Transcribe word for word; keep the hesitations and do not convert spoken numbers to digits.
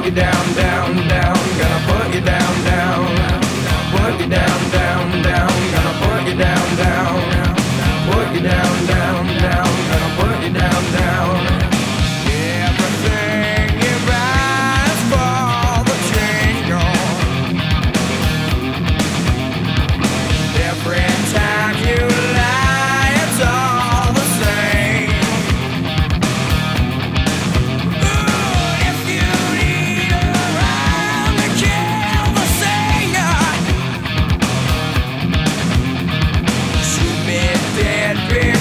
you down, down, down. Gonna put you down, down. Put you down, down, down. Gonna put you down, down. Put you down, down, down. Gonna put you down, down. Everything you rise for the jingle. Every time you lie, it's all the same. Ooh, if you need a rhyme to kill the singer, shoot me dead,